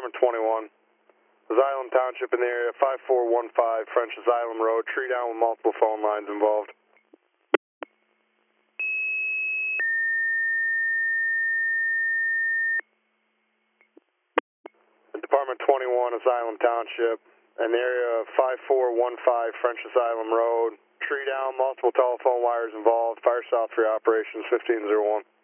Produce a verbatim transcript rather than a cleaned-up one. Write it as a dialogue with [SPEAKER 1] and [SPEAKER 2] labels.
[SPEAKER 1] Department twenty-one, Asylum Township in the area, five four one five French Asylum Road, tree down with multiple phone lines involved. Department twenty-one, Asylum Township, in the area of five four one five French Asylum Road, tree down, multiple telephone wires involved, fire stop three operations, fifteen oh one.